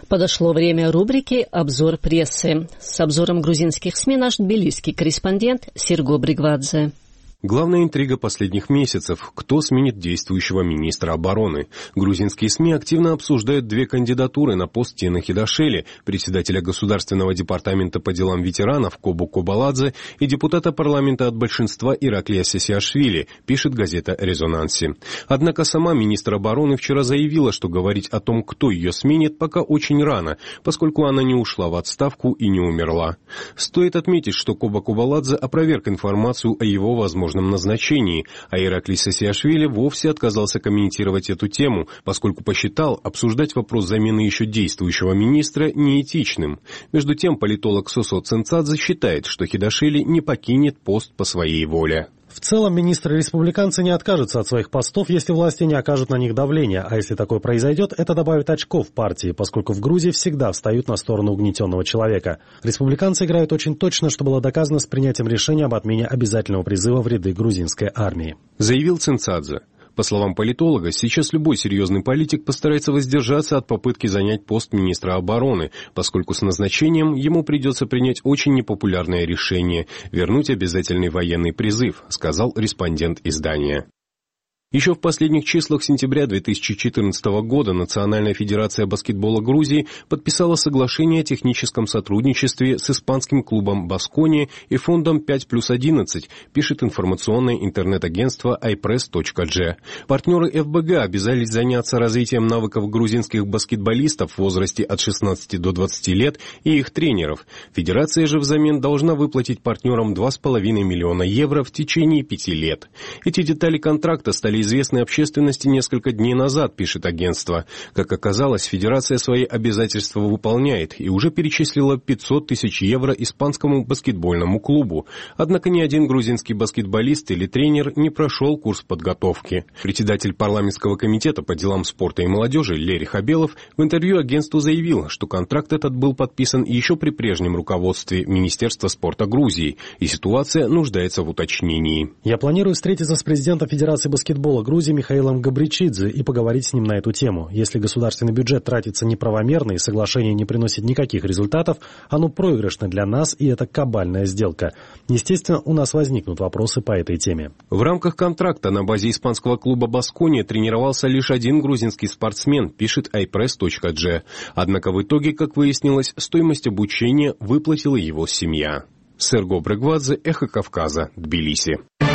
Подошло время рубрики «Обзор прессы». С обзором грузинских СМИ наш тбилисский корреспондент Серго Бригвадзе. Главная интрига последних месяцев – кто сменит действующего министра обороны. Грузинские СМИ активно обсуждают две кандидатуры на пост Тины Хидашели, председателя Государственного департамента по делам ветеранов Кобу Кобаладзе и депутата парламента от большинства Ираклия Сесиашвили, пишет газета «Резонанси». Однако сама министр обороны вчера заявила, что говорить о том, кто ее сменит, пока очень рано, поскольку она не ушла в отставку и не умерла. Стоит отметить, что Коба Кобаладзе опроверг информацию о его возможном назначении, а Ираклий Сесиашвили вовсе отказался комментировать эту тему, поскольку посчитал обсуждать вопрос замены еще действующего министра неэтичным. Между тем, политолог Сосо Цинцадзе считает, что Хидашели не покинет пост по своей воле. В целом, министры-республиканцы не откажутся от своих постов, если власти не окажут на них давления, а если такое произойдет, это добавит очков партии, поскольку в Грузии всегда встают на сторону угнетенного человека. Республиканцы играют очень точно, что было доказано с принятием решения об отмене обязательного призыва в ряды грузинской армии. Заявил Цинцадзе. По словам политолога, сейчас любой серьезный политик постарается воздержаться от попытки занять пост министра обороны, поскольку с назначением ему придется принять очень непопулярное решение – вернуть обязательный военный призыв, сказал респондент издания. Еще в последних числах сентября 2014 года Национальная федерация баскетбола Грузии подписала соглашение о техническом сотрудничестве с испанским клубом «Баскония» и фондом 5+11, пишет информационное интернет-агентство ipress.g. Партнеры ФБГ обязались заняться развитием навыков грузинских баскетболистов в возрасте от 16 до 20 лет и их тренеров. Федерация же взамен должна выплатить партнерам 2,5 миллиона евро в течение 5 лет. Эти детали контракта стали известной общественности несколько дней назад, пишет агентство. Как оказалось, Федерация свои обязательства выполняет и уже перечислила 500 тысяч евро испанскому баскетбольному клубу. Однако ни один грузинский баскетболист или тренер не прошел курс подготовки. Председатель парламентского комитета по делам спорта и молодежи Лери Хабелов в интервью агентству заявил, что контракт этот был подписан еще при прежнем руководстве Министерства спорта Грузии, и ситуация нуждается в уточнении. Я планирую встретиться с президентом Федерации баскетбола Грузии Михаилом Габричидзе и поговорить с ним на эту тему. Если государственный бюджет тратится неправомерно и соглашение не приносит никаких результатов, оно проигрышно для нас, и это кабальная сделка. Естественно, у нас возникнут вопросы по этой теме. В рамках контракта на базе испанского клуба «Баскония» тренировался лишь один грузинский спортсмен, пишет ipress.g. Однако в итоге, как выяснилось, стоимость обучения выплатила его семья. Серго Бригвадзе, Эхо Кавказа, Тбилиси.